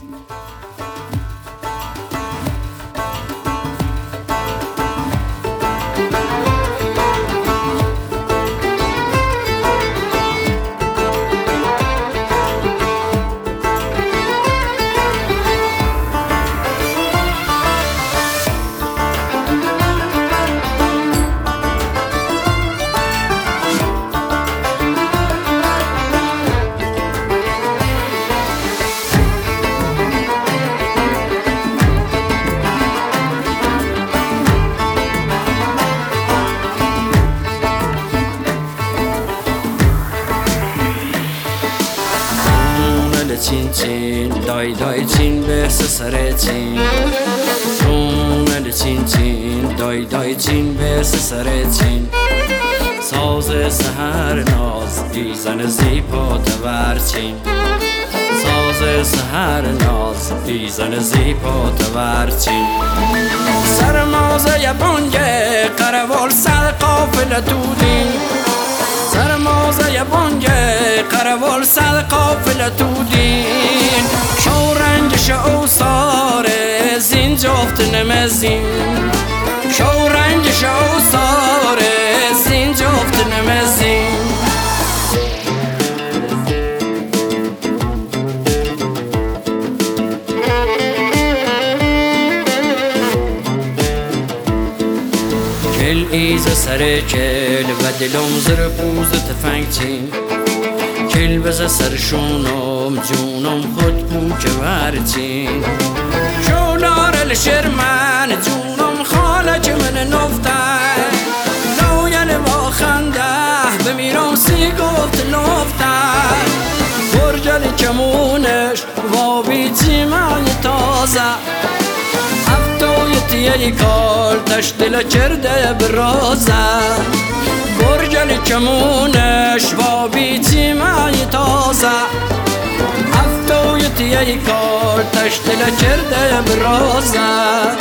چین چین دای دای چین به سر چین جونل چین چین دای دای چین به سر چین ساز سحر ناز بیزن زیبا تور چین ساز سحر ناز بیزن زیبا تور چین سرمازه بانگه قروال سر قافل دودین سرمازه بانگه قروال سر قافل دودین شو رنگ شو ساره زین جفت نمزین شو رنگ شو ساره زین جفت نمزین کل ایز سر کل و دلم زر پوز تفنگ چین کل بز سر شونم جونم خود بو که ورچین شولار الشرمن جونم خاله که من نفتن نوین با خنده بمیرم سی گفت نفتن برجل کمونش و بیچی مای تازه یه کال تش دل کرده برازه برجل کمونش با بیچی مای تازه افتویت یه کال تش دل کرده برازه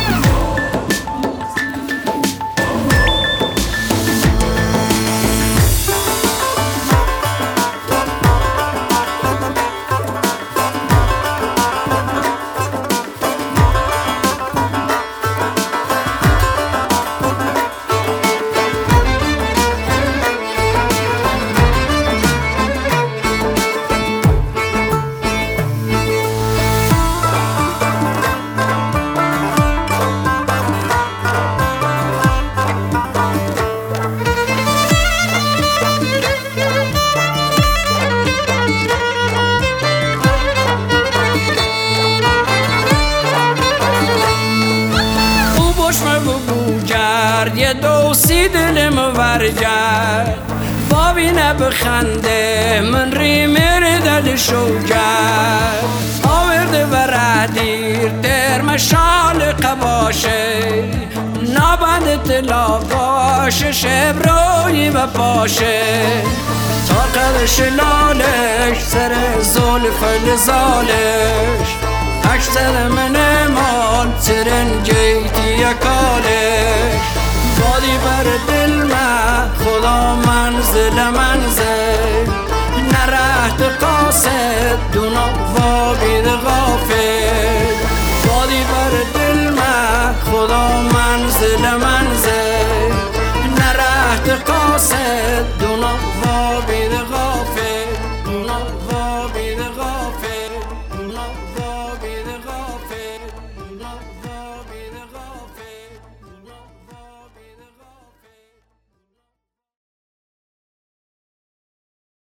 یه دوستی دلم ورگرد بابینه بخنده من ریمر دل شو کرد آورده و ردیر در مشال قباشه نابند تلا باشه شب روی و پاشه تا قدش لالش سر زلف لزالش اکثر من مال ترنگیتی کالش بادی بر دل من خدا منزل منزل نرهت قاصد دونا